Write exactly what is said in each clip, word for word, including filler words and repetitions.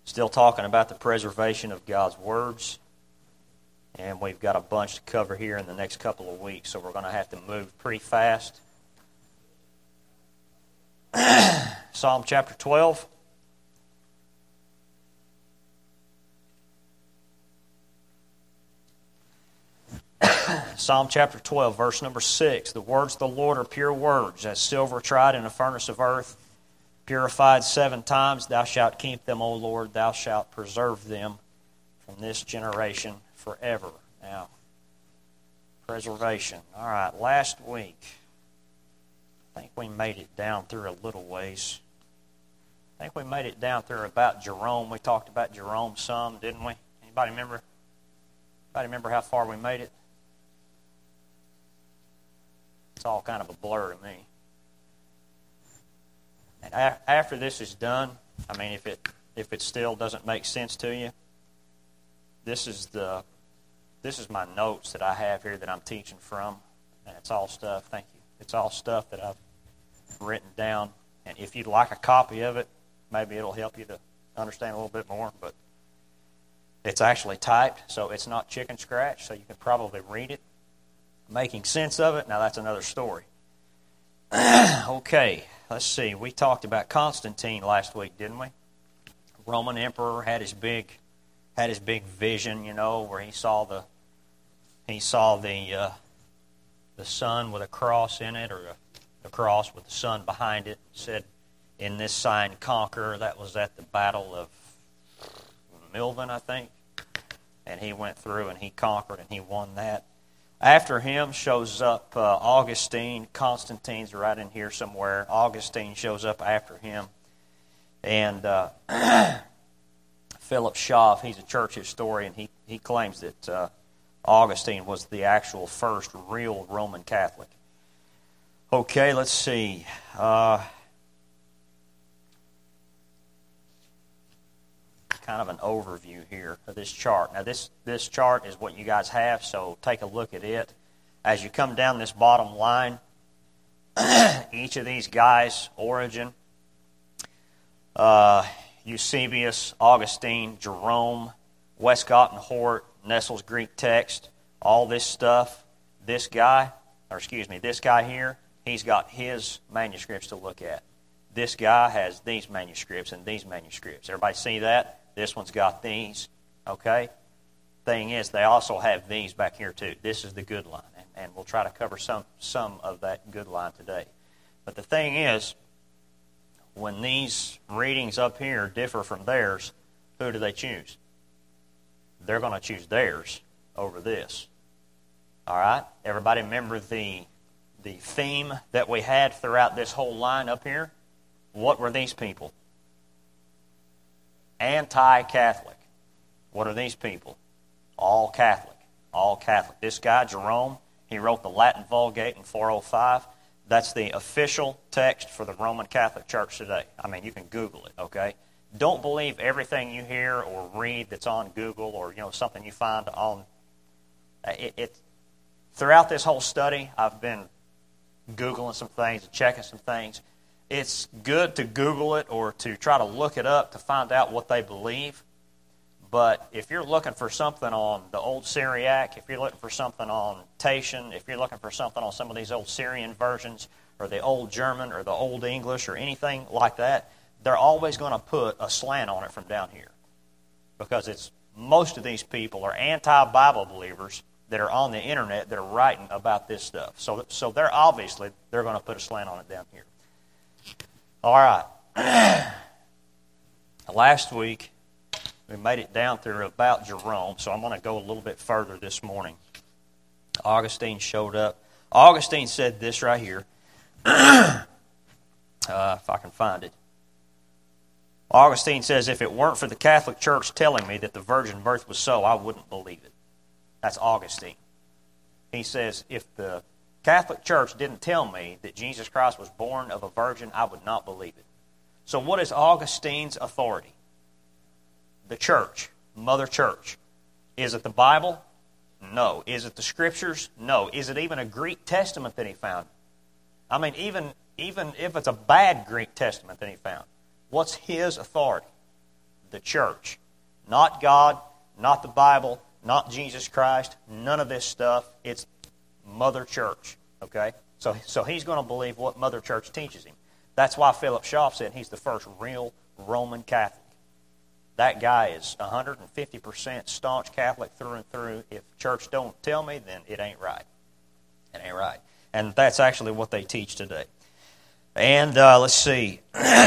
Still talking about the preservation of God's words. And we've got a bunch to cover here in the next couple of weeks, so we're going to have to move pretty fast. Psalm chapter twelve. Psalm chapter twelve, verse number six. The words of the Lord are pure words, as silver tried in a furnace of earth, purified seven times. Thou shalt keep them, O Lord. Thou shalt preserve them from this generation forever. Now, preservation. All right, last week, I think we made it down through a little ways. I think we made it down through about Jerome. We talked about Jerome some, didn't we? Anybody remember? Anybody remember how far we made it? It's all kind of a blur to me. And a- after this is done, I mean, if it if it still doesn't make sense to you, this is the this is my notes that I have here that I'm teaching from, and it's all stuff. Thank you. It's all stuff that I've written down. And if you'd like a copy of it, maybe it'll help you to understand a little bit more. But it's actually typed, so it's not chicken scratch, so you can probably read it. Making sense of it, now that's another story. Okay, let's see. We talked about Constantine last week, didn't we? Roman emperor had his big, had his big vision, you know, where he saw the, he saw the, uh, the sun with a cross in it, or a, the cross with the sun behind it. Said, "In this sign conquer." That was at the Battle of Milvian, I think, and he went through and he conquered and he won that. After him shows up uh, Augustine. Constantine's right in here somewhere. Augustine shows up after him. And uh, Philip Schaff, he's a church historian, he, he claims that uh, Augustine was the actual first real Roman Catholic. Okay, let's see. Uh, kind of an overview here of this chart. Now, this, this chart is what you guys have, so take a look at it. As you come down this bottom line, each of these guys, Origen, uh, Eusebius, Augustine, Jerome, Westcott and Hort, Nestle's Greek text, all this stuff, this guy, or excuse me, this guy here, he's got his manuscripts to look at. This guy has these manuscripts and these manuscripts. Everybody see that? This one's got these, okay? Thing is, they also have these back here too. This is the good line, and, and we'll try to cover some, some of that good line today. But the thing is, when these readings up here differ from theirs, who do they choose? They're going to choose theirs over this. All right? Everybody remember the, the theme that we had throughout this whole line up here? What were these people? Anti-Catholic. What are these people? All Catholic. All Catholic. This guy, Jerome, he wrote the Latin Vulgate in four oh five. That's the official text for the Roman Catholic Church today. I mean, you can Google it, okay? Don't believe everything you hear or read that's on Google or, you know, something you find on... It, it, throughout this whole study, I've been Googling some things and checking some things. It's good to Google it or to try to look it up to find out what they believe. But if you're looking for something on the old Syriac, if you're looking for something on Tatian, if you're looking for something on some of these old Syrian versions or the old German or the old English or anything like that, they're always going to put a slant on it from down here. Because it's most of these people are anti-Bible believers that are on the internet that are writing about this stuff. So, so they're obviously, they're going to put a slant on it down here. All right. Last week, we made it down through about Jerome, so I'm going to go a little bit further this morning. Augustine showed up. Augustine said this right here, uh, if I can find it. Augustine says, if it weren't for the Catholic Church telling me that the virgin birth was so, I wouldn't believe it. That's Augustine. He says, if the Catholic Church didn't tell me that Jesus Christ was born of a virgin, I would not believe it. So what is Augustine's authority? The church, Mother Church. Is it the Bible? No. Is it the Scriptures? No. Is it even a Greek Testament that he found? I mean, even, even if it's a bad Greek Testament that he found, what's his authority? the church. Not God, not the Bible, not Jesus Christ, none of this stuff. It's Mother Church, okay? So, so he's going to believe what Mother Church teaches him. That's why Philip Schaff said he's the first real Roman Catholic. That guy is one hundred fifty percent staunch Catholic through and through. If church don't tell me, then it ain't right. It ain't right. And that's actually what they teach today. And uh, let's see.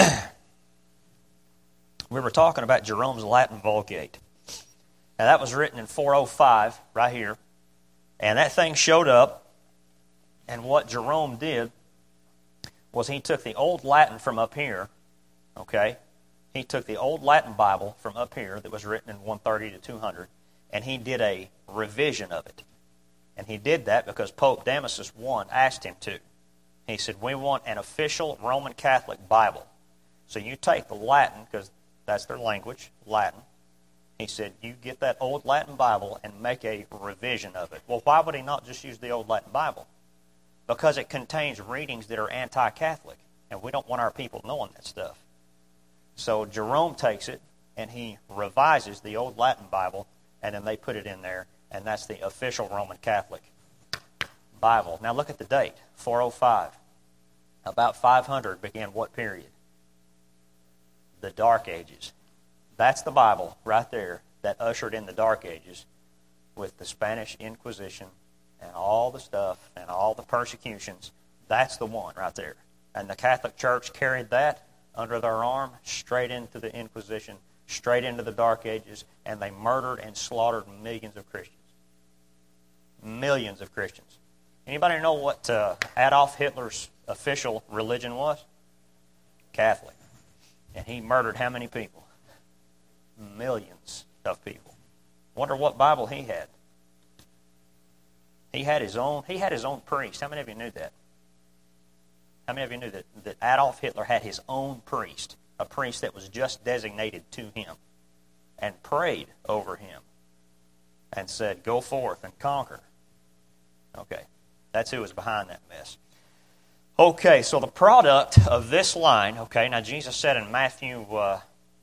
We were talking about Jerome's Latin Vulgate. Now, that was written in four oh five, right here. And that thing showed up. And what Jerome did was he took the old Latin from up here, okay? He took the old Latin Bible from up here that was written in one thirty to two hundred, and he did a revision of it. And he did that because Pope Damasus the First asked him to. He said, we want an official Roman Catholic Bible. So you take the Latin, because that's their language, Latin. He said, you get that old Latin Bible and make a revision of it. Well, why would he not just use the old Latin Bible? Because it contains readings that are anti-Catholic, and we don't want our people knowing that stuff. So Jerome takes it, and he revises the old Latin Bible, and then they put it in there, and that's the official Roman Catholic Bible. Now look at the date, four oh five. About five hundred began what period? The Dark Ages. That's the Bible right there that ushered in the Dark Ages with the Spanish Inquisition and all the stuff and all the persecutions. That's the one right there. And the Catholic Church carried that under their arm straight into the Inquisition, straight into the Dark Ages, and they murdered and slaughtered millions of Christians. Millions of Christians. Anybody know what uh, Adolf Hitler's official religion was? Catholic. And he murdered how many people? Millions of people. Wonder what Bible he had. He had his own, he had his own priest. How many of you knew that? How many of you knew that, that Adolf Hitler had his own priest, a priest that was just designated to him, and prayed over him and said, go forth and conquer. Okay, that's who was behind that mess. Okay, so the product of this line, okay, now Jesus said in Matthew, uh,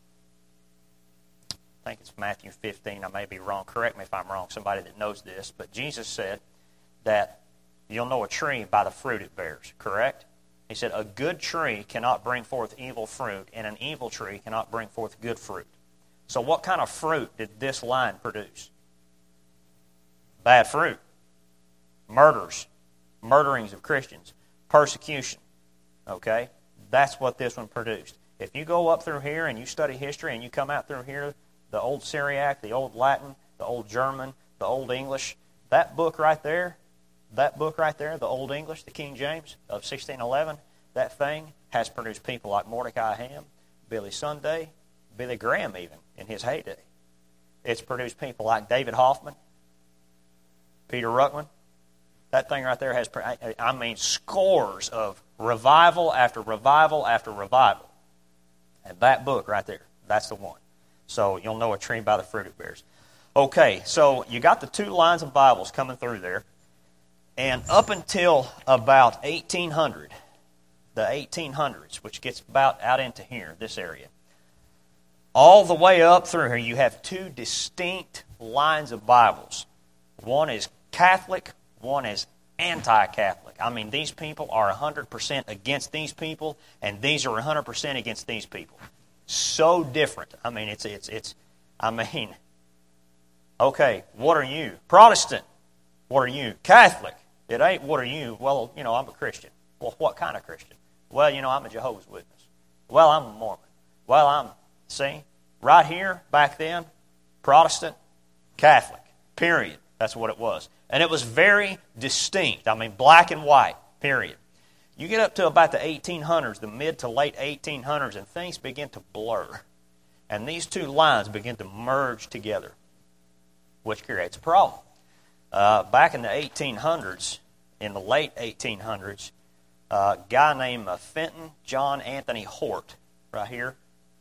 I think it's Matthew fifteen, I may be wrong, correct me if I'm wrong, somebody that knows this, but Jesus said that you'll know a tree by the fruit it bears, correct? He said, a good tree cannot bring forth evil fruit, and an evil tree cannot bring forth good fruit. So what kind of fruit did this line produce? Bad fruit. Murders. Murderings of Christians. Persecution. Okay? That's what this one produced. If you go up through here and you study history and you come out through here, the old Syriac, the old Latin, the old German, the old English, that book right there, that book right there, the Old English, the King James of sixteen eleven, that thing has produced people like Mordecai Ham, Billy Sunday, Billy Graham even, in his heyday. It's produced people like David Hoffman, Peter Ruckman. That thing right there has, I mean, scores of revival after revival after revival. And that book right there, that's the one. So you'll know a tree by the fruit it bears. Okay, so you got the two lines of Bibles coming through there. And up until about eighteen hundred, the eighteen hundreds, which gets about out into here, this area, all the way up through here, you have two distinct lines of Bibles. One is Catholic, one is anti-Catholic. I mean, these people are one hundred percent against these people, and these are one hundred percent against these people. So different. I mean, it's, it's, it's, I mean, okay, what are you? Protestant. What are you? Catholic. It ain't, what are you? Well, you know, I'm a Christian. Well, what kind of Christian? Well, you know, I'm a Jehovah's Witness. Well, I'm a Mormon. Well, I'm, see, right here, back then, Protestant, Catholic, period. That's what it was. And it was very distinct. I mean, black and white, period. You get up to about the eighteen hundreds, the mid to late eighteen hundreds, and things begin to blur. And these two lines begin to merge together, which creates a problem. Uh, back in the eighteen hundreds, in the late eighteen hundreds, uh, a guy named uh, Fenton John Anthony Hort, right here,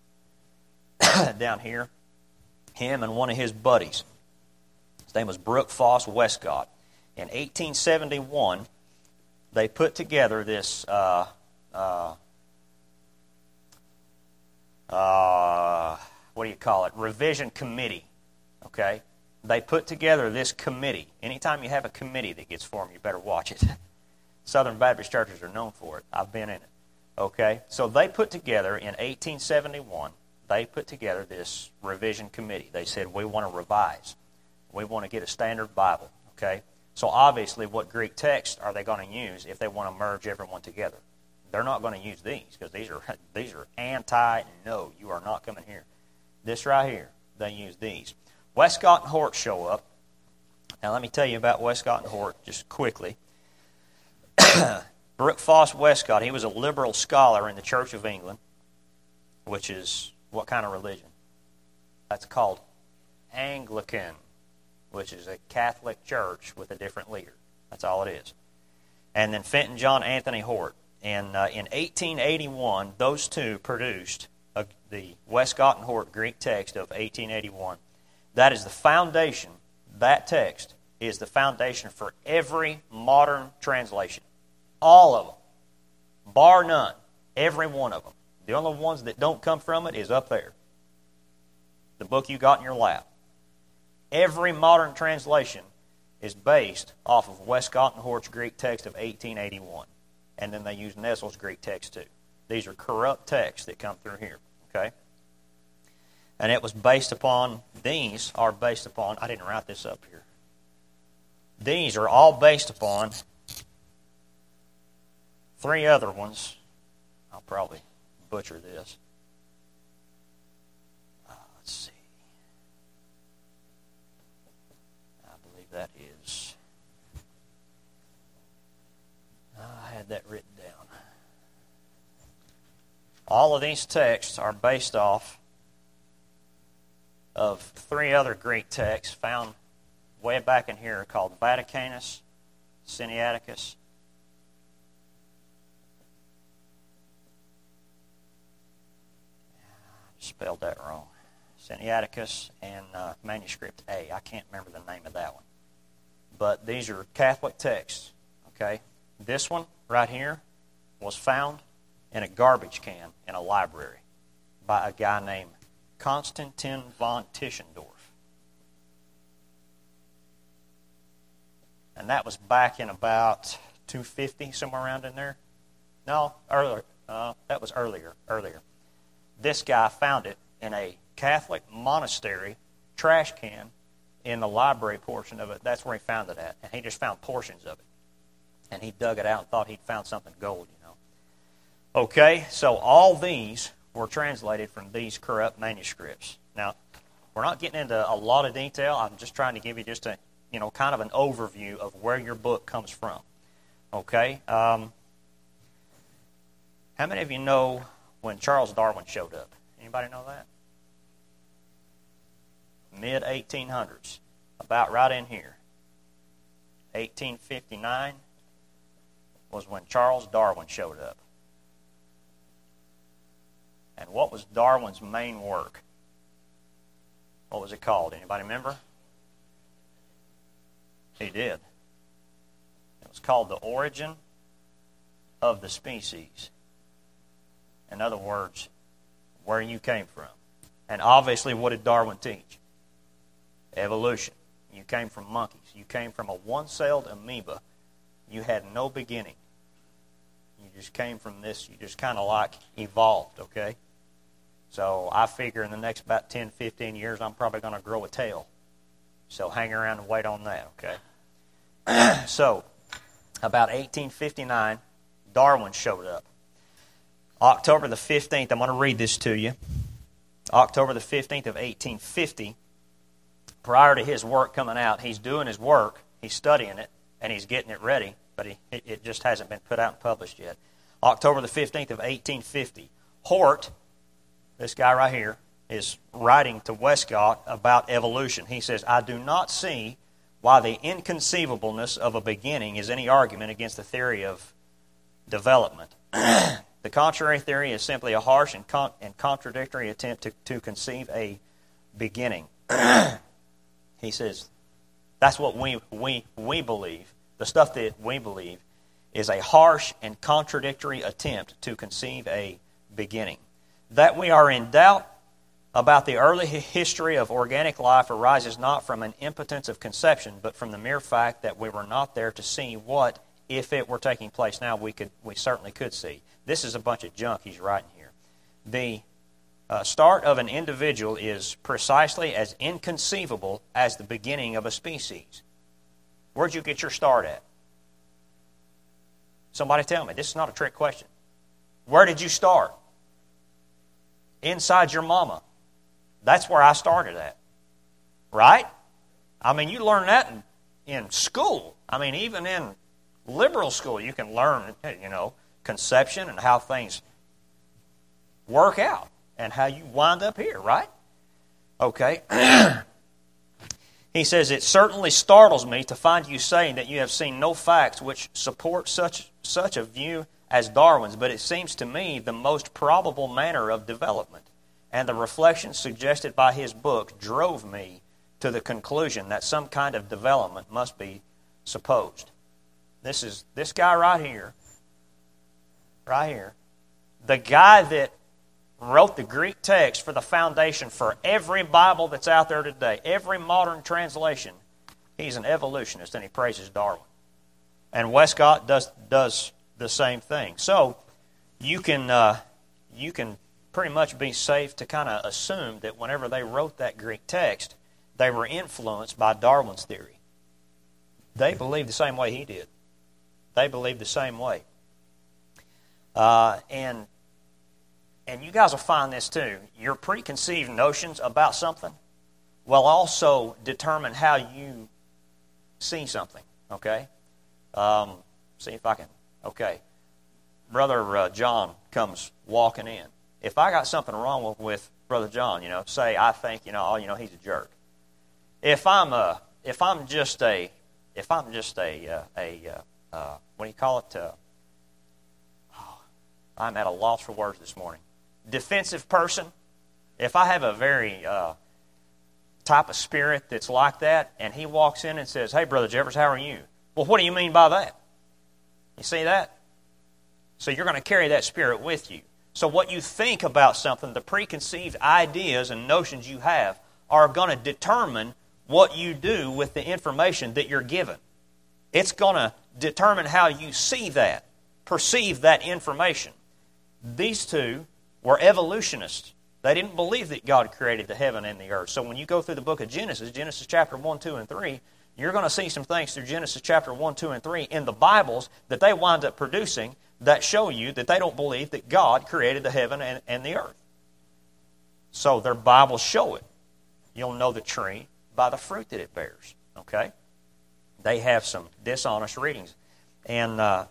down here, him and one of his buddies, his name was Brooke Foss Westcott. In eighteen seventy-one, they put together this, uh, uh, uh, what do you call it, revision committee, okay? They put together this committee. Anytime you have a committee that gets formed, you better watch it. Southern Baptist churches are known for it. I've been in it, okay? So they put together, in eighteen seventy-one, they put together this revision committee. They said, we want to revise. We want to get a standard Bible, okay? So obviously, what Greek text are they going to use if they want to merge everyone together? They're not going to use these, because these are these are anti, no, you are not coming here. This right here, they use these. Westcott and Hort show up. Now let me tell you about Westcott and Hort just quickly. Brooke Foss Westcott, he was a liberal scholar in the Church of England, which is what kind of religion? That's called Anglican, which is a Catholic church with a different leader. That's all it is. And then Fenton John Anthony Hort. And uh, in eighteen eighty-one, those two produced a, the Westcott and Hort Greek text of eighteen eighty-one. That is the foundation, that text is the foundation for every modern translation. All of them. Bar none. Every one of them. The only ones that don't come from it is up there. The book you got in your lap. Every modern translation is based off of Westcott and Hort's Greek text of eighteen eighty-one. And then they use Nestle's Greek text too. These are corrupt texts that come through here. Okay? And it was based upon, these are based upon, I didn't write this up here. These are all based upon three other ones. I'll probably butcher this. Uh, let's see. I believe that is... I had that written down. All of these texts are based off of three other Greek texts found way back in here called Vaticanus, Sinaiticus, I spelled that wrong, Sinaiticus, and uh, Manuscript A. I can't remember the name of that one. But these are Catholic texts, okay? This one right here was found in a garbage can in a library by a guy named Konstantin von Tischendorf. And that was back in about two fifty, somewhere around in there. No, earlier. Uh, that was earlier, earlier. This guy found it in a Catholic monastery trash can in the library portion of it. That's where he found it at. And he just found portions of it. And he dug it out and thought he'd found something gold, you know. Okay, so all these were translated from these corrupt manuscripts. Now, we're not getting into a lot of detail. I'm just trying to give you just a, you know, kind of an overview of where your book comes from. Okay? Um, how many of you know when Charles Darwin showed up? Anybody know that? mid eighteen hundreds. About right in here. eighteen fifty-nine was when Charles Darwin showed up. And what was Darwin's main work? What was it called? Anybody remember? He did. It was called The Origin of the Species. In other words, where you came from. And obviously, what did Darwin teach? Evolution. You came from monkeys. You came from a one-celled amoeba. You had no beginning. You just came from this. You just kind of like evolved, okay? So I figure in the next about ten, fifteen years, I'm probably going to grow a tail. So hang around and wait on that, okay? So, about eighteen fifty-nine, Darwin showed up. October the fifteenth, I'm going to read this to you. October the fifteenth of eighteen fifty, prior to his work coming out, he's doing his work, he's studying it, and he's getting it ready, but he, it, it just hasn't been put out and published yet. October the fifteenth of eighteen fifty, Hort, this guy right here, is writing to Westcott about evolution. He says, I do not see why the inconceivableness of a beginning is any argument against the theory of development. The contrary theory is simply a harsh and, con- and contradictory attempt to, to conceive a beginning. He says, that's what we, we, we believe. The stuff that we believe is a harsh and contradictory attempt to conceive a beginning. That we are in doubt about the early history of organic life arises not from an impotence of conception, but from the mere fact that we were not there to see what, if it were taking place now, we could we certainly could see. This is a bunch of junk he's writing here. The uh, start of an individual is precisely as inconceivable as the beginning of a species. Where'd you get your start at? Somebody tell me. This is not a trick question. Where did you start? Inside your mama. That's where I started at. Right? I mean, you learn that in, in school. I mean, even in liberal school, you can learn, you know, conception and how things work out and how you wind up here, right? Okay. He says, it certainly startles me to find you saying that you have seen no facts which support such such a view as Darwin's, but it seems to me the most probable manner of development, and the reflections suggested by his book drove me to the conclusion that some kind of development must be supposed. This is this guy right here, right here, the guy that wrote the Greek text for the foundation for every Bible that's out there today, every modern translation. He's an evolutionist, and he praises Darwin. And Westcott does does the same thing. So you can uh, you can pretty much be safe to kind of assume that whenever they wrote that Greek text, they were influenced by Darwin's theory. They believed the same way he did. They believed the same way. Uh, and and you guys will find this too. Your preconceived notions about something will also determine how you see something. Okay? Um, see if I can. Okay. Brother uh, John comes walking in. If I got something wrong with, with Brother John, you know, say I think, you know, oh, you know, he's a jerk. If I'm a, if I'm just a, if I'm just a, uh, a, uh, uh, what do you call it? Uh, oh, I'm at a loss for words this morning. Defensive person. If I have a very uh, type of spirit that's like that, and he walks in and says, "Hey, Brother Jeffers, how are you?" Well, what do you mean by that? You see that? So you're going to carry that spirit with you. So what you think about something, the preconceived ideas and notions you have, are going to determine what you do with the information that you're given. It's going to determine how you see that, perceive that information. These two were evolutionists. They didn't believe that God created the heaven and the earth. So when you go through the book of Genesis, Genesis chapter one, two, and three, you're going to see some things through Genesis chapter one, two, and three in the Bibles that they wind up producing that show you that they don't believe that God created the heaven and, and the earth. So their Bibles show it. You'll know the tree by the fruit that it bears. Okay? They have some dishonest readings. And uh,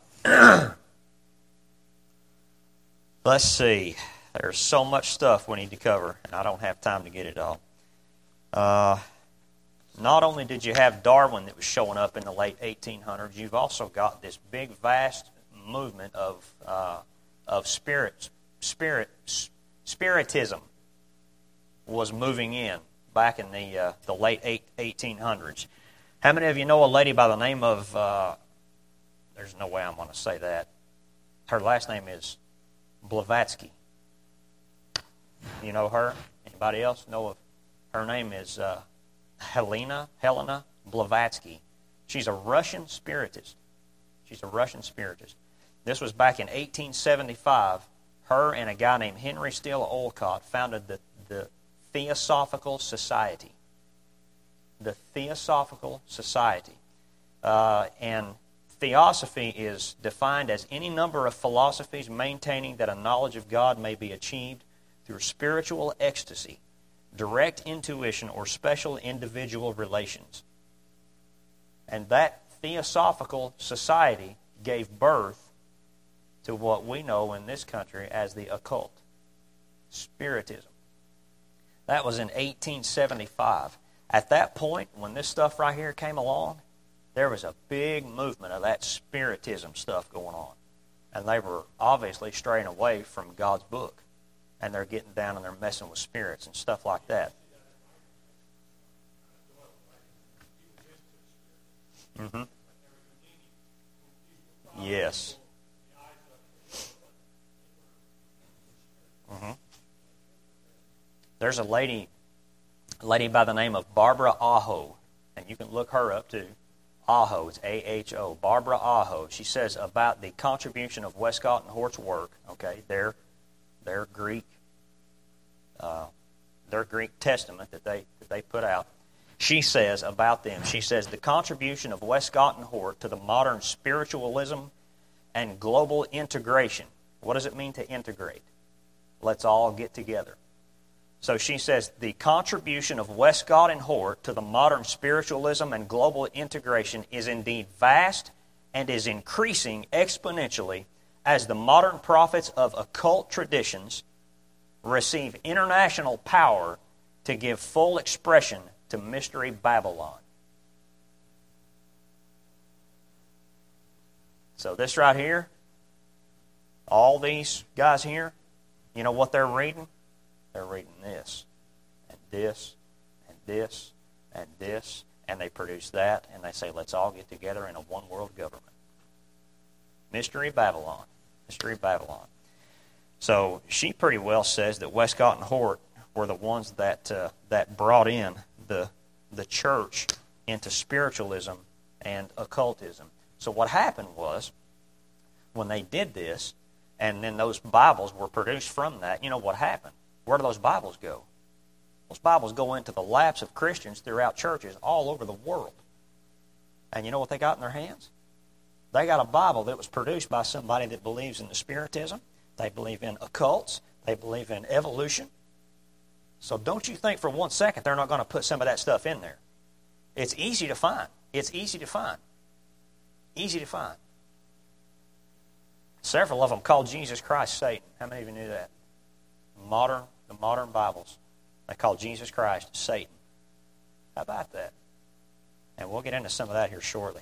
let's see. There's so much stuff we need to cover, and I don't have time to get it all. Uh, not only did you have Darwin that was showing up in the late eighteen hundreds, you've also got this big, vast movement of uh, of spirit, spirit, spiritism was moving in back in the uh, the late eighteen hundreds. How many of you know a lady by the name of? Uh, there's no way I'm going to say that. Her last name is Blavatsky. You know her? Anybody else know of? Her name is uh, Helena Helena Blavatsky. She's a Russian spiritist. She's a Russian spiritist. This was back in eighteen seventy-five. Her and a guy named Henry Steele Olcott founded the, the Theosophical Society. The Theosophical Society. Uh, and theosophy is defined as any number of philosophies maintaining that a knowledge of God may be achieved through spiritual ecstasy, direct intuition, or special individual relations. And that Theosophical Society gave birth to what we know in this country as the occult, Spiritism. That was in eighteen seventy-five. At that point, when this stuff right here came along, there was a big movement of that Spiritism stuff going on. And they were obviously straying away from God's book. And they're getting down and they're messing with spirits and stuff like that. Mm-hmm. Yes. Mm-hmm. There's a lady, a lady by the name of Barbara Aho, and you can look her up too. Aho, it's A H O, Barbara Aho. She says about the contribution of Westcott and Hort's work, okay, their, their Greek, uh, their Greek testament that they that they put out. She says about them, she says, the contribution of Westcott and Hort to the modern spiritualism and global integration. What does it mean to integrate? Let's all get together. So she says, the contribution of Westcott and Hort to the modern spiritualism and global integration is indeed vast and is increasing exponentially as the modern prophets of occult traditions receive international power to give full expression to Mystery Babylon. So this right here, all these guys here, you know what they're reading? They're reading this, and this, and this, and this, and they produce that, and they say, let's all get together in a one-world government. Mystery Babylon. Mystery Babylon. So she pretty well says that Westcott and Hort were the ones that uh, that brought in the the church into spiritualism and occultism. So what happened was, when they did this, and then those Bibles were produced from that, you know what happened? Where do those Bibles go? Those Bibles go into the laps of Christians throughout churches all over the world. And you know what they got in their hands? They got a Bible that was produced by somebody that believes in the Spiritism. They believe in occults. They believe in evolution. So don't you think for one second they're not going to put some of that stuff in there. It's easy to find. It's easy to find. Easy to find. Several of them called Jesus Christ Satan. How many of you knew that? Modern, the modern Bibles, they call Jesus Christ Satan. How about that? And we'll get into some of that here shortly.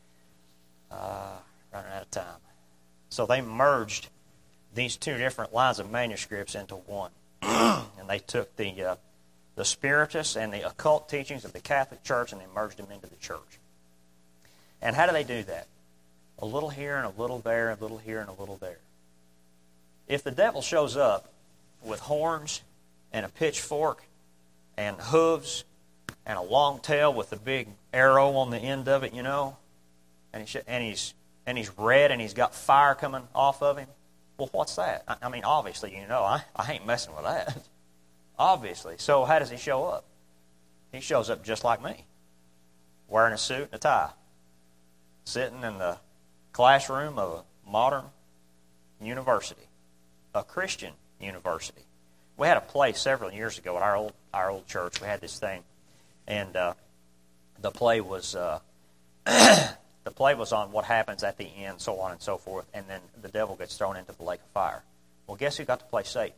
Uh, running out of time. So they merged these two different lines of manuscripts into one. And they took the uh, the Spiritists and the occult teachings of the Catholic Church and they merged them into the church. And how do they do that? A little here and a little there, a little here and a little there. If the devil shows up with horns and a pitchfork and hooves and a long tail with a big arrow on the end of it, you know, and, he sh- and he's and he's red and he's got fire coming off of him, well, what's that? I, I mean, obviously, you know, I, I ain't messing with that. Obviously. So how does he show up? He shows up just like me, wearing a suit and a tie, sitting in the classroom of a modern university, a Christian university. We had a play several years ago at our old our old church. We had this thing, and uh, the play was uh, the play was on what happens at the end, so on and so forth, and then the devil gets thrown into the lake of fire. Well, guess who got to play Satan?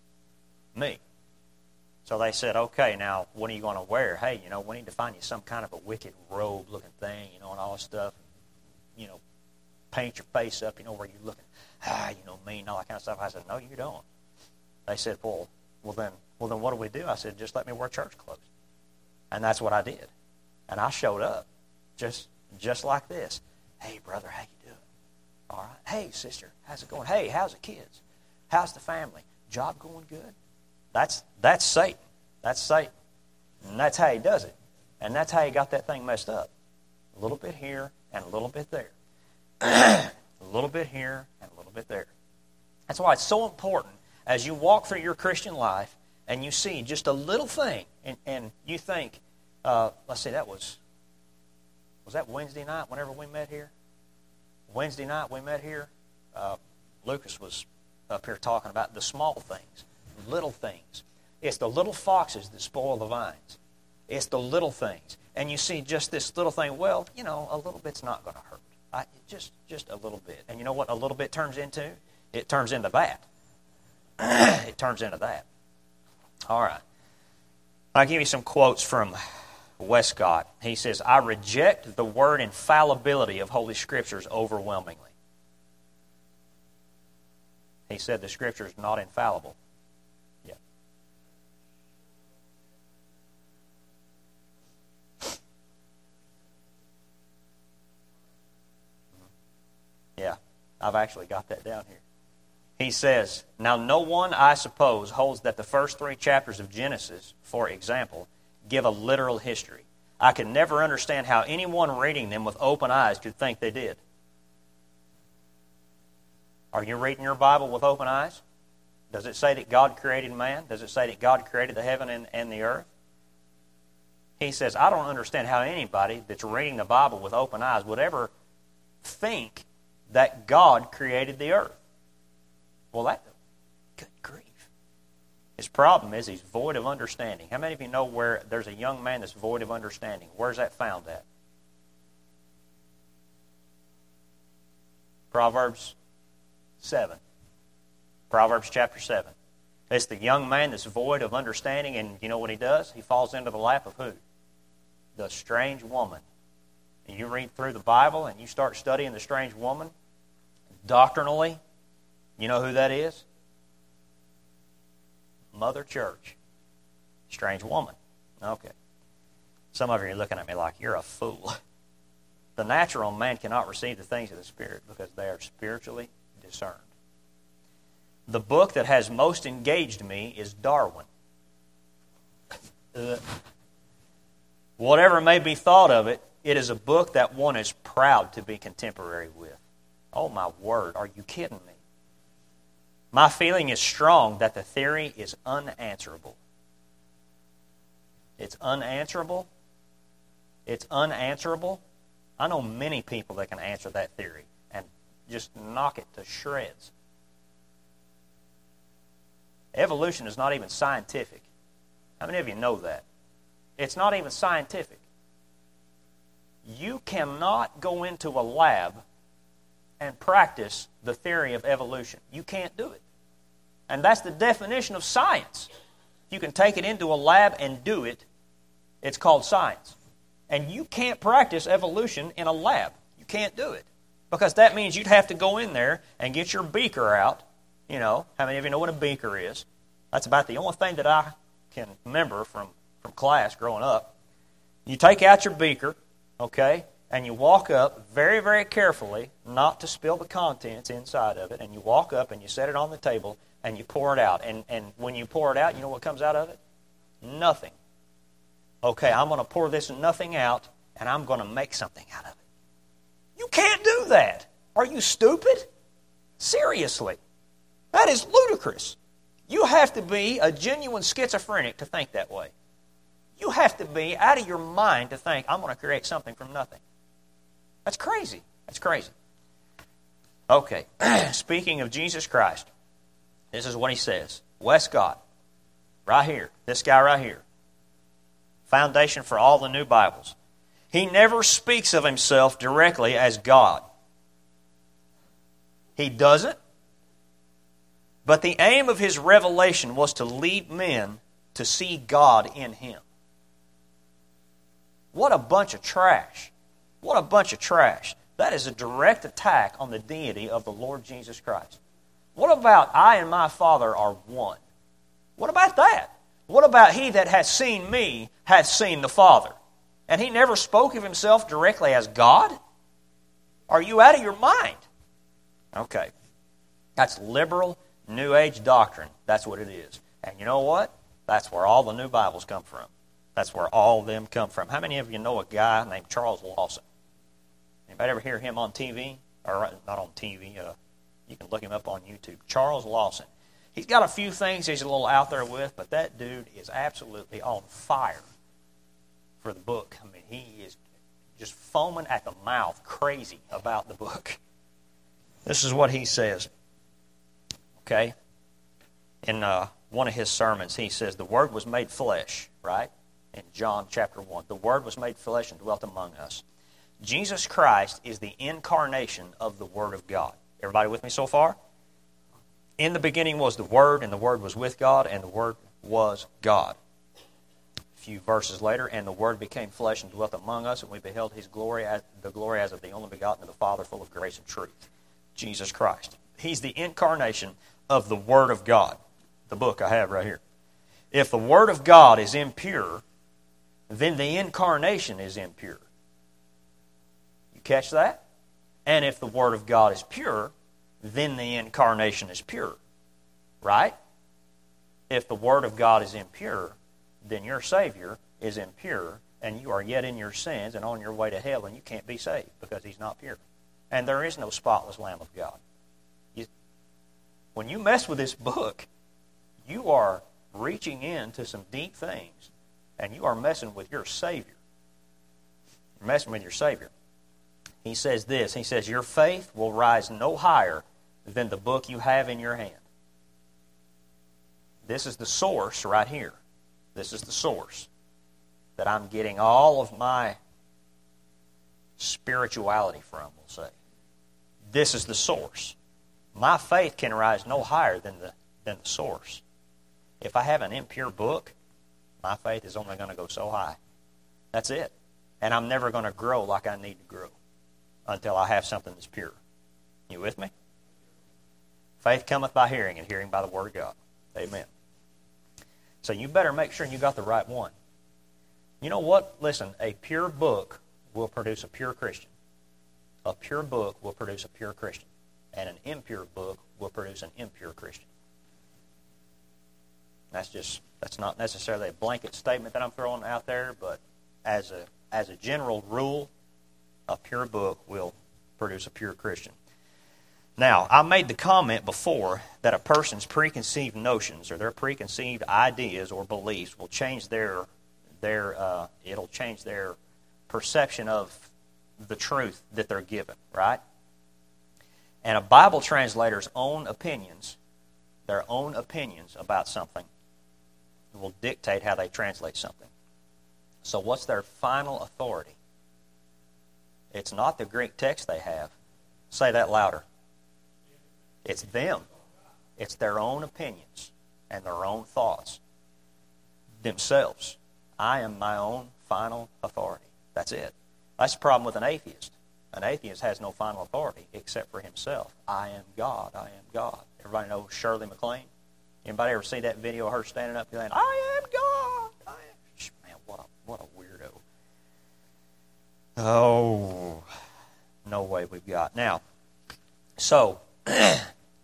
Me. So they said, okay, now what are you going to wear? Hey, you know, we need to find you some kind of a wicked robe-looking thing, you know, and all this stuff. You know, paint your face up, you know, where you're looking, ah, you know, mean, all that kind of stuff. I said, no, you don't. They said, well, well then, well then, what do we do? I said, just let me wear church clothes, and that's what I did. And I showed up, just just like this. Hey, brother, how you doing? All right. Hey, sister, how's it going? Hey, how's the kids? How's the family? Job going good? That's that's Satan. That's Satan, and that's how he does it. And that's how he got that thing messed up. A little bit here and a little bit there. A little bit here and a little bit there. That's why it's so important as you walk through your Christian life and you see just a little thing and, and you think, uh, let's see, that was, was that Wednesday night whenever we met here? Wednesday night we met here. Uh, Lucas was up here talking about the small things, little things. It's the little foxes that spoil the vines. It's the little things. And you see just this little thing, well, you know, a little bit's not going to hurt. I, just just a little bit. And you know what a little bit turns into? It turns into that. It turns into that. All right. I'll give you some quotes from Westcott. He says, I reject the word infallibility of Holy Scriptures overwhelmingly. He said the Scripture is not infallible. Yeah. Yeah, I've actually got that down here. He says, now no one, I suppose, holds that the first three chapters of Genesis, for example, give a literal history. I could never understand how anyone reading them with open eyes could think they did. Are you reading your Bible with open eyes? Does it say that God created man? Does it say that God created the heaven and, and the earth? He says, I don't understand how anybody that's reading the Bible with open eyes would ever think that God created the earth. Well, that, good grief. His problem is he's void of understanding. How many of you know where there's a young man that's void of understanding? Where's that found at? Proverbs seven. Proverbs chapter seven. It's the young man that's void of understanding, and you know what he does? He falls into the lap of who? The strange woman. And you read through the Bible and you start studying the strange woman, doctrinally, you know who that is? Mother Church. Strange woman. Okay. Some of you are looking at me like, you're a fool. The natural man cannot receive the things of the Spirit because they are spiritually discerned. The book that has most engaged me is Darwin. uh, whatever may be thought of it, it is a book that one is proud to be contemporary with. Oh my word, are you kidding me? My feeling is strong that the theory is unanswerable. It's unanswerable. It's unanswerable. I know many people that can answer that theory and just knock it to shreds. Evolution is not even scientific. How many of you know that? It's not even scientific. You cannot go into a lab and practice the theory of evolution. You can't do it. And that's the definition of science. You can take it into a lab and do it. It's called science. And you can't practice evolution in a lab. You can't do it. Because that means you'd have to go in there and get your beaker out. You know, how many of you know what a beaker is? That's about the only thing that I can remember from, from class growing up. You take out your beaker, okay, and you walk up very, very carefully, not to spill the contents inside of it, and you walk up and you set it on the table and you pour it out. And, and when you pour it out, you know what comes out of it? Nothing. Okay, I'm going to pour this nothing out and I'm going to make something out of it. You can't do that. Are you stupid? Seriously. That is ludicrous. You have to be a genuine schizophrenic to think that way. You have to be out of your mind to think, I'm going to create something from nothing. That's crazy. That's crazy. Okay, speaking of Jesus Christ, this is what he says. Westcott, right here, this guy right here, foundation for all the new Bibles. He never speaks of himself directly as God. He doesn't. But the aim of his revelation was to lead men to see God in him. What a bunch of trash. What a bunch of trash. That is a direct attack on the deity of the Lord Jesus Christ. What about I and my Father are one? What about that? What about he that has seen me hath seen the Father? And he never spoke of himself directly as God? Are you out of your mind? Okay. That's liberal New Age doctrine. That's what it is. And you know what? That's where all the new Bibles come from. That's where all of them come from. How many of you know a guy named Charles Lawson? Anybody ever hear him on T V? Or not on T V. Uh, you can look him up on YouTube. Charles Lawson. He's got a few things he's a little out there with, but that dude is absolutely on fire for the book. I mean, he is just foaming at the mouth, crazy about the book. This is what he says. Okay? In uh, one of his sermons, he says, the Word was made flesh, right? In John chapter one. The Word was made flesh and dwelt among us. Jesus Christ is the incarnation of the Word of God. Everybody with me so far? In the beginning was the Word, and the Word was with God, and the Word was God. A few verses later, and the Word became flesh and dwelt among us, and we beheld His glory, as, the glory as of the only begotten of the Father, full of grace and truth. Jesus Christ. He's the incarnation of the Word of God. The book I have right here. If the Word of God is impure, then the incarnation is impure. You catch that? And if the Word of God is pure, then the incarnation is pure. Right? If the Word of God is impure, then your Savior is impure, and you are yet in your sins and on your way to hell, and you can't be saved because He's not pure. And there is no spotless Lamb of God. You, when you mess with this book, you are reaching into some deep things, and you are messing with your Savior. You're messing with your Savior. He says this, he says, your faith will rise no higher than the book you have in your hand. This is the source right here. This is the source that I'm getting all of my spirituality from, we'll say. This is the source. My faith can rise no higher than the, than the source. If I have an impure book, my faith is only going to go so high. That's it. And I'm never going to grow like I need to grow until I have something that's pure. You with me? Faith cometh by hearing, and hearing by the Word of God. Amen. So you better make sure you got the right one. You know what? Listen, a pure book will produce a pure Christian. A pure book will produce a pure Christian. And an impure book will produce an impure Christian. That's just, that's not necessarily a blanket statement that I'm throwing out there, but as a as a general rule, a pure book will produce a pure Christian. Now, I made the comment before that a person's preconceived notions or their preconceived ideas or beliefs will change their their uh, it'll change their perception of the truth that they're given, right? And a Bible translator's own opinions, their own opinions about something, will dictate how they translate something. So what's their final authority? It's not the Greek text they have. Say that louder. It's them. It's their own opinions and their own thoughts. Themselves. I am my own final authority. That's it. That's the problem with an atheist. An atheist has no final authority except for himself. I am God. I am God. Everybody knows Shirley MacLaine? Anybody ever see that video of her standing up saying, I am God? I am... Man, what a, what a weirdo. Oh, no way we've got. Now, so, I'm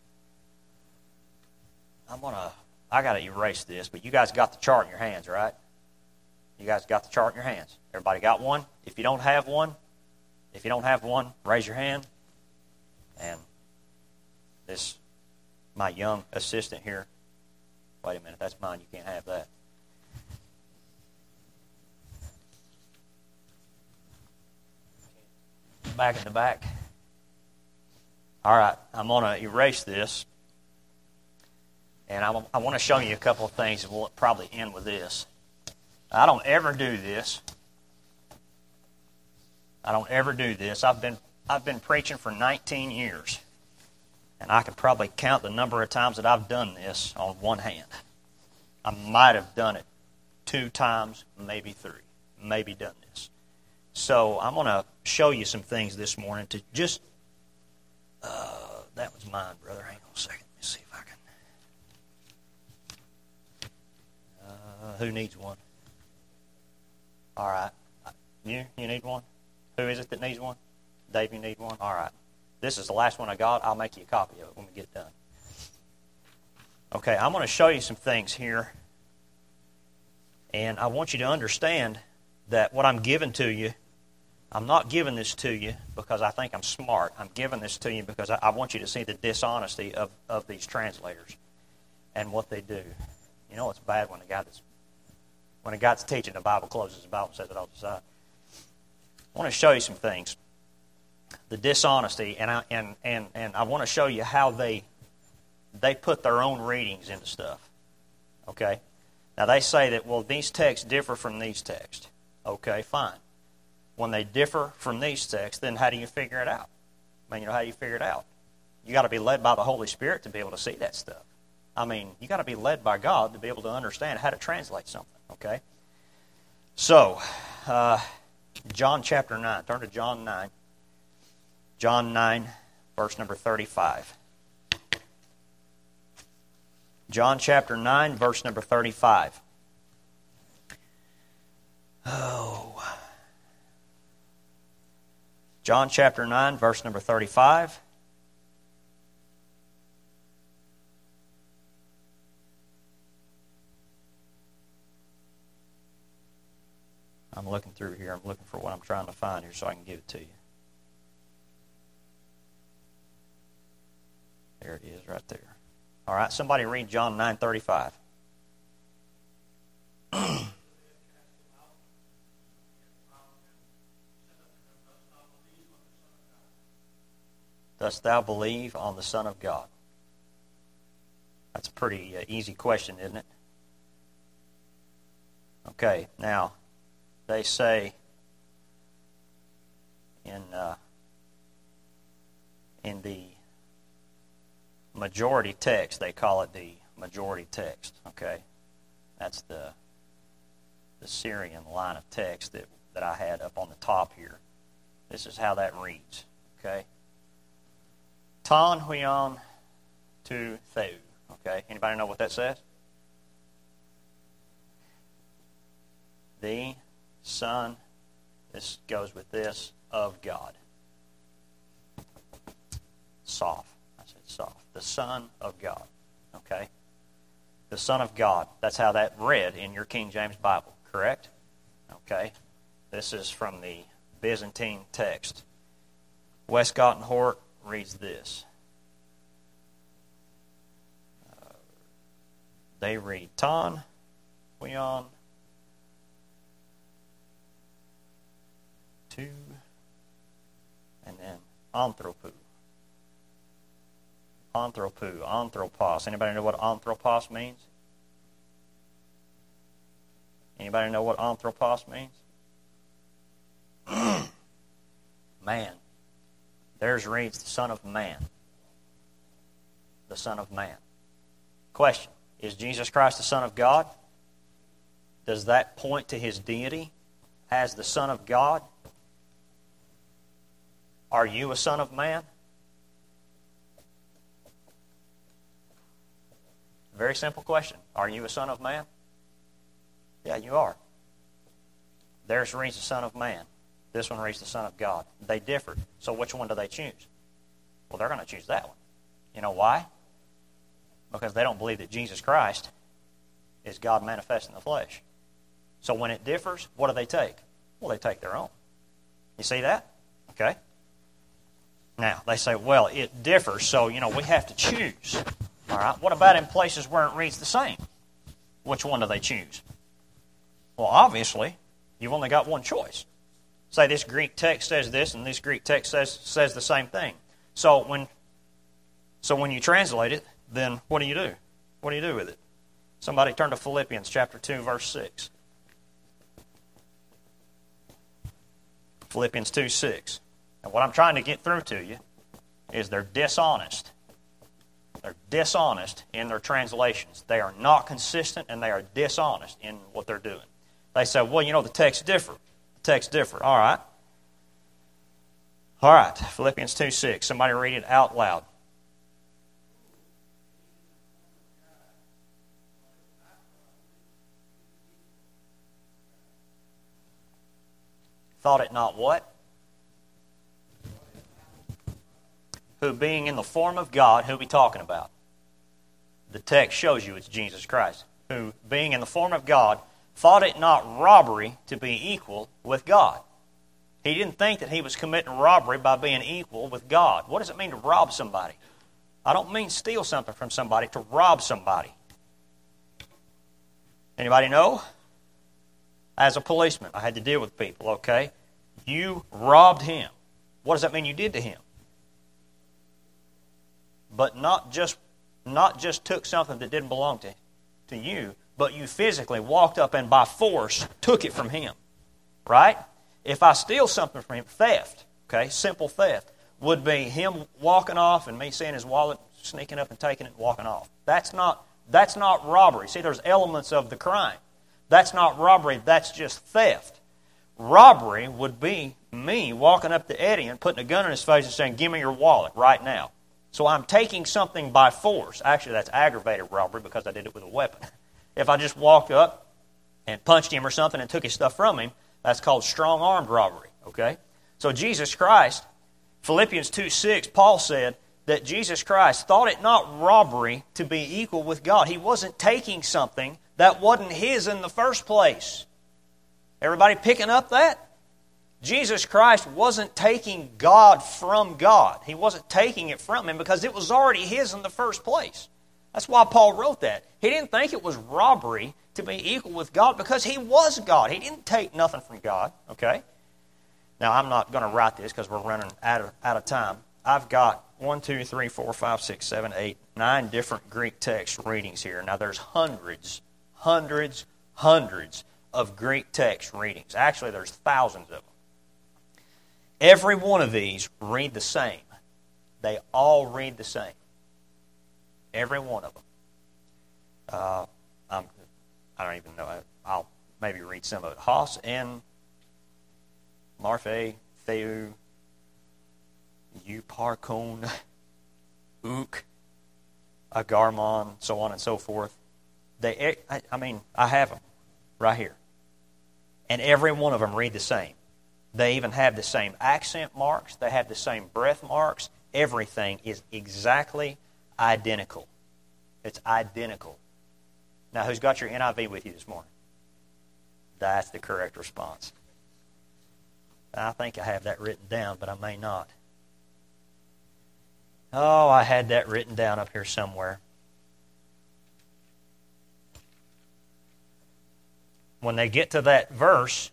going to, I got to erase this, but you guys got the chart in your hands, right? You guys got the chart in your hands. Everybody got one? If you don't have one, if you don't have one, raise your hand. And this, my young assistant here, wait a minute, that's mine, you can't have that. Back in the back. All right, I'm going to erase this. And I, I want to show you a couple of things, and we'll probably end with this. I don't ever do this. I don't ever do this. I've been I've been preaching for nineteen years. And I could probably count the number of times that I've done this on one hand. I might have done it two times, maybe three. Maybe done this. So I'm going to show you some things this morning to just... Uh, that was mine, brother. Hang on a second. Let me see if I can... Uh, who needs one? All right. You? You need one? Who is it that needs one? Dave, you need one? All right. This is the last one I got. I'll make you a copy of it when we get done. Okay, I'm going to show you some things here. And I want you to understand that what I'm giving to you, I'm not giving this to you because I think I'm smart. I'm giving this to you because I, I want you to see the dishonesty of, of these translators and what they do. You know it's bad when a guy that's when a guy's teaching the Bible closes the Bible and says it off the side. I want to show you some things. The dishonesty, and I and, and, and I want to show you how they they put their own readings into stuff. Okay? Now they say that, well, these texts differ from these texts. Okay, fine. When they differ from these texts, then how do you figure it out? I mean, you know, how do you figure it out? You got to be led by the Holy Spirit to be able to see that stuff. I mean, you got to be led by God to be able to understand how to translate something. Okay? So, uh, John chapter nine. Turn to John nine. John nine, verse number thirty-five. John chapter nine, verse number thirty-five. Oh. John chapter nine, verse number thirty-five. I'm looking through here. I'm looking for what I'm trying to find here so I can give it to you. There it is right there. All right, somebody read John nine thirty-five. Dost thou believe on the Son of God? That's a pretty uh, easy question, isn't it? Okay, now, they say in uh, in the majority text, they call it the majority text, okay? That's the the Syrian line of text that, that I had up on the top here. This is how that reads, okay? Ton huion tu theu, okay? Anybody know what that says? The Son, this goes with this, of God. Soft. I said soft. The Son of God. Okay? The Son of God. That's how that read in your King James Bible, correct? Okay? This is from the Byzantine text. Westcott and Hort reads this. Uh, they read ton huion tu, and then anthropou. Anthropou, anthropos. Anybody know what anthropos means? Anybody know what anthropos means? Man. There's reads the Son of Man. The Son of Man. Question. Is Jesus Christ the Son of God? Does that point to His deity as the Son of God? Are you a son of man? Very simple question. Are you a son of man? Yeah, you are. There's reads the Son of Man. This one reads the Son of God. They differ. So which one do they choose? Well, they're going to choose that one. You know why? Because they don't believe that Jesus Christ is God manifest in the flesh. So when it differs, what do they take? Well, they take their own. You see that? Okay. Now, they say, well, it differs, so, you know, we have to choose. All right, what about in places where it reads the same? Which one do they choose? Well, obviously, you've only got one choice. Say this Greek text says this, and this Greek text says says the same thing. So when, so when you translate it, then what do you do? What do you do with it? Somebody turn to Philippians chapter two, verse six. Philippians two, six. And what I'm trying to get through to you is they're dishonest. They're dishonest in their translations. They are not consistent, and they are dishonest in what they're doing. They say, well, you know, the text differ. The text differ. All right. All right. Philippians two, six. Somebody read it out loud. Thought it not what? Who being in the form of God, who are we talking about? The text shows you it's Jesus Christ. Who being in the form of God, thought it not robbery to be equal with God. He didn't think that he was committing robbery by being equal with God. What does it mean to rob somebody? I don't mean steal something from somebody, to rob somebody. Anybody know? As a policeman, I had to deal with people, okay? You robbed him. What does that mean you did to him? But not just not just took something that didn't belong to, to you, but you physically walked up and by force took it from him. Right? If I steal something from him, theft, okay, simple theft, would be him walking off and me seeing his wallet, sneaking up and taking it and walking off. That's not that's not robbery. See, there's elements of the crime. That's not robbery, that's just theft. Robbery would be me walking up to Eddie and putting a gun in his face and saying, give me your wallet right now. So I'm taking something by force. Actually, that's aggravated robbery because I did it with a weapon. If I just walked up and punched him or something and took his stuff from him, that's called strong-armed robbery. Okay? So Jesus Christ, Philippians two six, Paul said that Jesus Christ thought it not robbery to be equal with God. He wasn't taking something that wasn't his in the first place. Everybody picking up that? Jesus Christ wasn't taking God from God. He wasn't taking it from Him because it was already His in the first place. That's why Paul wrote that. He didn't think it was robbery to be equal with God because He was God. He didn't take nothing from God, okay? Now, I'm not going to write this because we're running out of, out of time. I've got one, two, three, four, five, six, seven, eight, nine different Greek text readings here. Now, there's hundreds, hundreds, hundreds of Greek text readings. Actually, there's thousands of them. Every one of these read the same. They all read the same. Every one of them. Uh, I'm, I don't even know. I'll maybe read some of it. Hos en Marphe Theu Euparkon Uk Agarmon, so on and so forth. They, I, I mean, I have them right here. And every one of them read the same. They even have the same accent marks. They have the same breath marks. Everything is exactly identical. It's identical. Now, who's got your N I V with you this morning? That's the correct response. I think I have that written down, but I may not. Oh, I had that written down up here somewhere. When they get to that verse,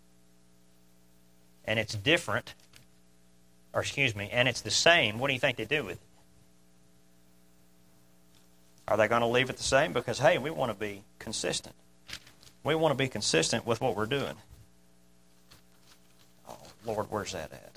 and it's different, or excuse me, and it's the same, what do you think they do with it? Are they going to leave it the same? Because, hey, we want to be consistent. We want to be consistent with what we're doing. Oh, Lord, where's that at?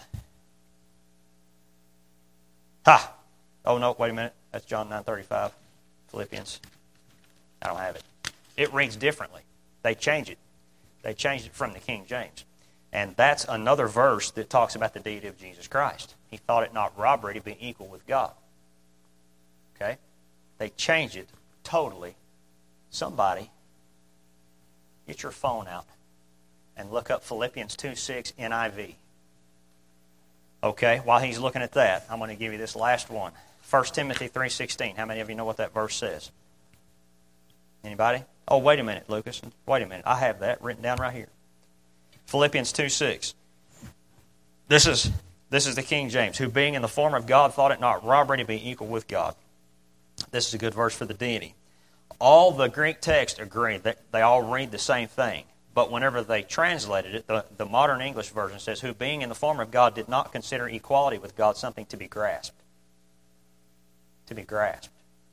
Ha! Oh, no, wait a minute. That's John nine thirty-five, Philippians. I don't have it. It reads differently. They change it. They changed it from the King James. And that's another verse that talks about the deity of Jesus Christ. He thought it not robbery to be equal with God. Okay? They change it totally. Somebody, get your phone out and look up Philippians two six N I V. Okay, while he's looking at that, I'm going to give you this last one. First Timothy three sixteen. How many of you know what that verse says? Anybody? Oh, wait a minute, Lucas. Wait a minute. I have that written down right here. Philippians two six. This is, this is the King James. Who being in the form of God thought it not robbery to be equal with God. This is a good verse for the deity. All the Greek texts agree that they all read the same thing. But whenever they translated it, the, the modern English version says, who being in the form of God did not consider equality with God something to be grasped. To be grasped.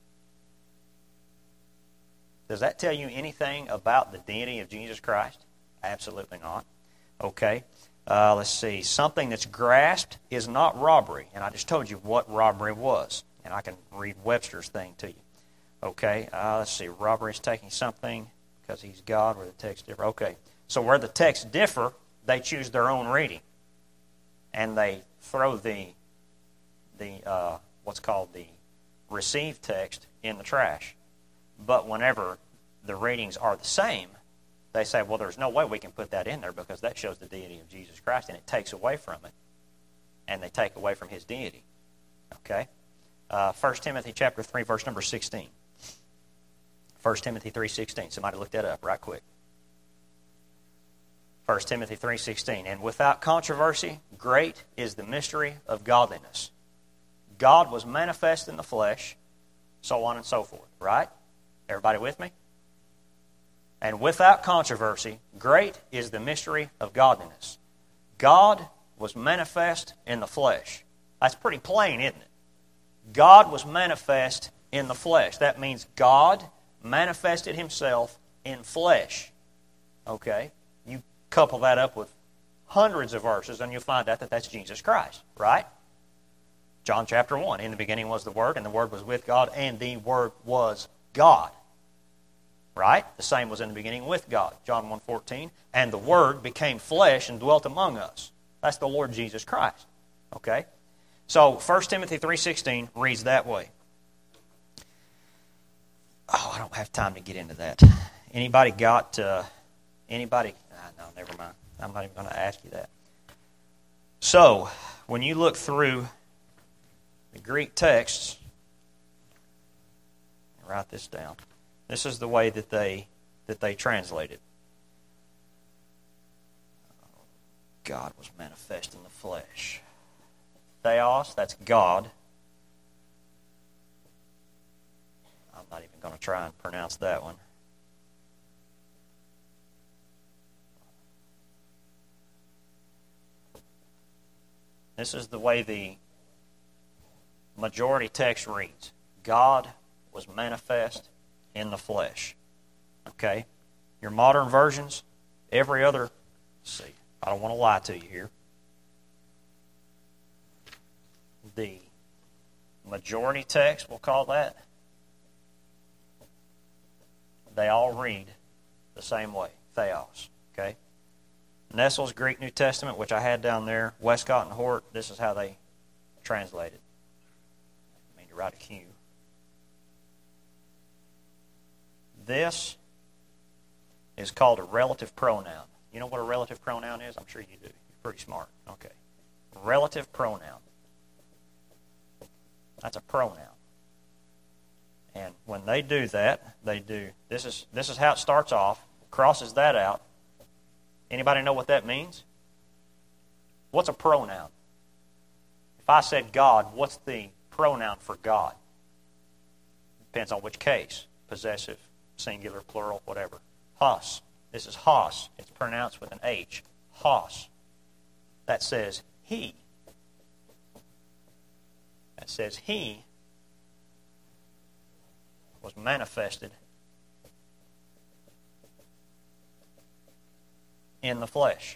Does that tell you anything about the deity of Jesus Christ? Absolutely not. Okay. Uh, let's see. Something that's grasped is not robbery. And I just told you what robbery was. And I can read Webster's thing to you. Okay. Uh, let's see. Robbery is taking something because he's God, where the text differ. Okay. So where the texts differ, they choose their own reading. And they throw the, the uh, what's called the received text in the trash. But whenever the readings are the same, they say, well, there's no way we can put that in there because that shows the deity of Jesus Christ, and it takes away from it. And they take away from His deity. Okay? Uh, First Timothy chapter three, verse number sixteen. First Timothy three sixteen. Somebody look that up right quick. First Timothy three sixteen. And without controversy, great is the mystery of godliness. God was manifest in the flesh, so on and so forth. Right? Everybody with me? And without controversy, great is the mystery of godliness. God was manifest in the flesh. That's pretty plain, isn't it? God was manifest in the flesh. That means God manifested Himself in flesh. Okay? You couple that up with hundreds of verses and you'll find out that that's Jesus Christ, right? John chapter one. In the beginning was the Word, and the Word was with God, and the Word was God. Right? The same was in the beginning with God. John one fourteen. And the Word became flesh and dwelt among us. That's the Lord Jesus Christ. Okay? So, First Timothy three sixteen reads that way. Oh, I don't have time to get into that. Anybody got, uh, anybody, ah, no, never mind. I'm not even going to ask you that. So, when you look through the Greek texts, write this down. This is the way that they that they translate it. God was manifest in the flesh. Theos, that's God. I'm not even going to try and pronounce that one. This is the way the majority text reads. God was manifest in the flesh. Okay? Your modern versions, every other, let's see, I don't want to lie to you here. The majority text, we'll call that, they all read the same way, theos. Okay? Nestle's Greek New Testament, which I had down there, Westcott and Hort, this is how they translate it. I mean to write a Q. This is called a relative pronoun. You know what a relative pronoun is? I'm sure you do. You're pretty smart. Okay. Relative pronoun. That's a pronoun. And when they do that, they do, this is this is how it starts off, crosses that out. Anybody know what that means? What's a pronoun? If I said God, what's the pronoun for God? Depends on which case. Possessive, singular, plural, whatever. Hos. This is hos. It's pronounced with an H. Hos. That says he. That says he was manifested in the flesh.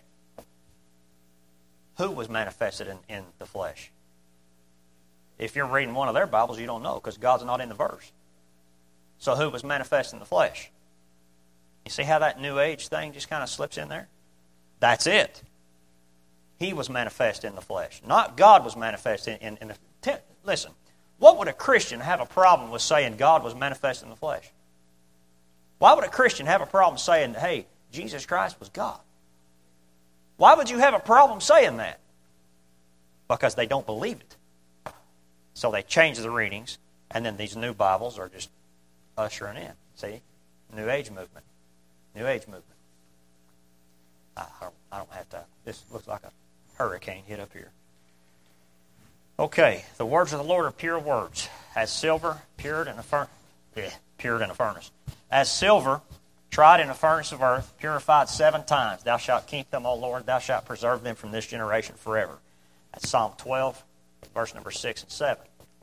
Who was manifested in, in the flesh? If you're reading one of their Bibles, you don't know because God's not in the verse. So who was manifest in the flesh? You see how that New Age thing just kind of slips in there? That's it. He was manifest in the flesh. Not God was manifest in, in, in the... T- listen, what would a Christian have a problem with saying God was manifest in the flesh? Why would a Christian have a problem saying, hey, Jesus Christ was God? Why would you have a problem saying that? Because they don't believe it. So they change the readings, and then these new Bibles are just ushering in. See? New Age movement. New Age movement. I, I, don't, I don't have to. This looks like a hurricane hit up here. Okay, the words of the Lord are pure words, as silver pured in a furnace. Yeah, pured in a furnace. As silver tried in a furnace of earth, purified seven times. Thou shalt keep them, O Lord. Thou shalt preserve them from this generation forever. That's Psalm twelve, verse number six and seven.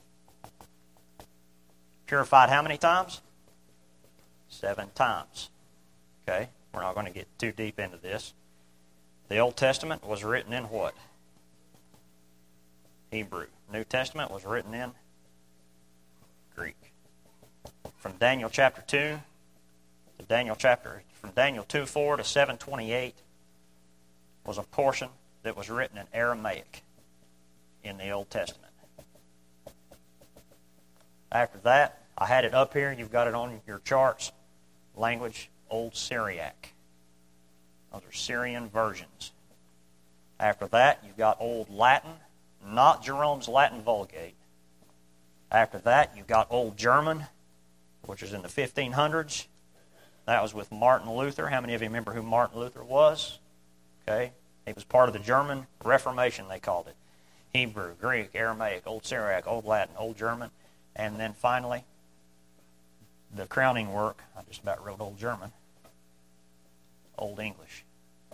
Purified how many times? Seven times. Okay, we're not going to get too deep into this. The Old Testament was written in what? Hebrew. New Testament was written in Greek. From Daniel chapter two to Daniel chapter, from Daniel two four to seven twenty-eight was a portion that was written in Aramaic in the Old Testament. After that, I had it up here. You've got it on your charts. Language, Old Syriac. Those are Syrian versions. After that, you've got Old Latin, not Jerome's Latin Vulgate. After that, you've got Old German, which is in the fifteen hundreds. That was with Martin Luther. How many of you remember who Martin Luther was? Okay. He was part of the German Reformation, they called it. Hebrew, Greek, Aramaic, Old Syriac, Old Latin, Old German. And then finally, the crowning work, I just about wrote Old German, Old English.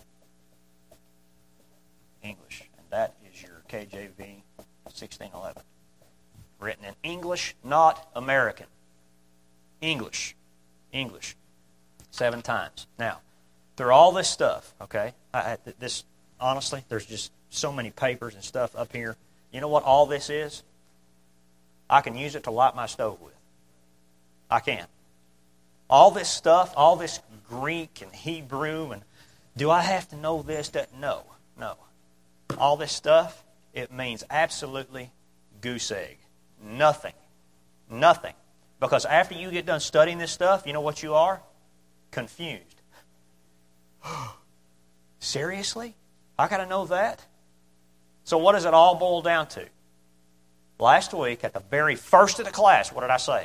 English. And that is your K J V sixteen eleven. Written in English, not American. English. English. Seven times. Now, through all this stuff, okay, I, this, honestly, there's just so many papers and stuff up here. You know what all this is? I can use it to light my stove with. I can. All this stuff, all this Greek and Hebrew, and do I have to know this? That No, no. All this stuff, it means absolutely goose egg. Nothing. Nothing. Because after you get done studying this stuff, you know what you are? Confused. Seriously? I got to know that? So what does it all boil down to? Last week, at the very first of the class, what did I say?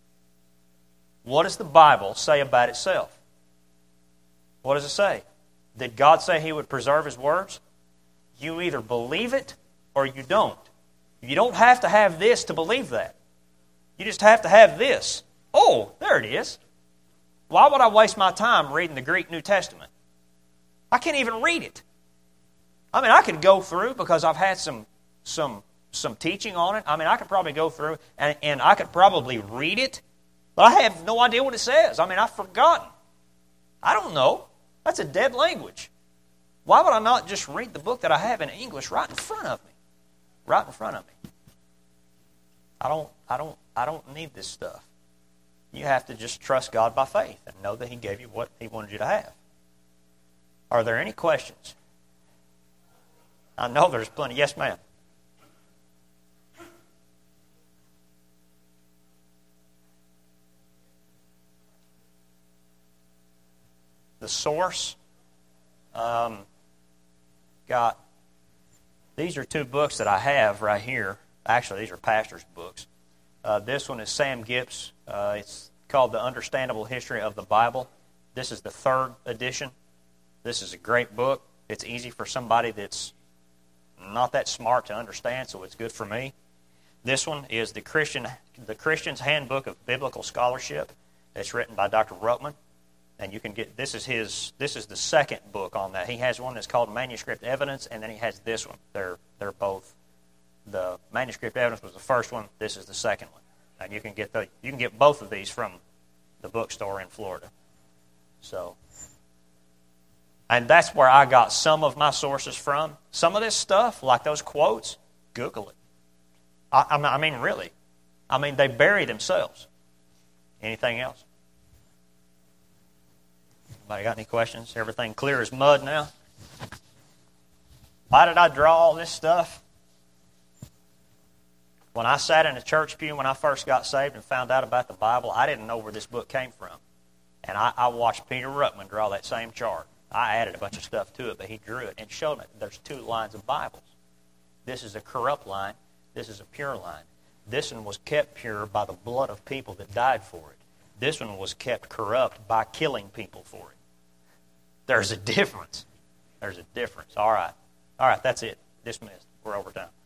What does the Bible say about itself? What does it say? Did God say He would preserve His words? You either believe it or you don't. You don't have to have this to believe that. You just have to have this. Oh, there it is. Why would I waste my time reading the Greek New Testament? I can't even read it. I mean, I could go through because I've had some some some teaching on it. I mean, I could probably go through and, and I could probably read it, but I have no idea what it says. I mean, I've forgotten. I don't know. That's a dead language. Why would I not just read the book that I have in English right in front of me? Right in front of me. I don't I don't I don't need this stuff. You have to just trust God by faith and know that He gave you what He wanted you to have. Are there any questions? I know there's plenty. Yes, ma'am. The source. Um, got these are two books that I have right here. Actually, these are pastors' books. Uh, this one is Sam Gipp's. Uh, it's called The Understandable History of the Bible. This is the third edition. This is a great book. It's easy for somebody that's not that smart to understand, so it's good for me. This one is the Christian, the Christian's Handbook of Biblical Scholarship. It's written by Doctor Ruckman, and you can get this is his. This is the second book on that. He has one that's called Manuscript Evidence, and then he has this one. They're they're both. The Manuscript Evidence was the first one. This is the second one, and you can get the you can get both of these from the bookstore in Florida. So. And that's where I got some of my sources from. Some of this stuff, like those quotes, Google it. I, I mean, really. I mean, they bury themselves. Anything else? Anybody got any questions? Everything clear as mud now? Why did I draw all this stuff? When I sat in a church pew when I first got saved and found out about the Bible, I didn't know where this book came from. And I, I watched Peter Ruckman draw that same chart. I added a bunch of stuff to it, but he drew it and showed me there's two lines of Bibles. This is a corrupt line. This is a pure line. This one was kept pure by the blood of people that died for it. This one was kept corrupt by killing people for it. There's a difference. There's a difference. All right. All right, that's it. Dismissed. We're over time.